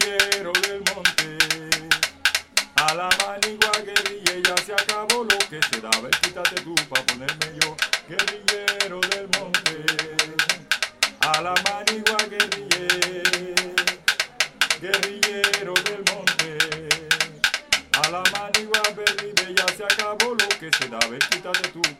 guerrillero del monte. A la manigua guerrilla ya se acabó lo que se daba. Quítate tú pa' ponerme yo, guerrillero del monte. A la manigua guerrillero del monte. A la manigua verde ya se acabó lo que se daba. Quítate tú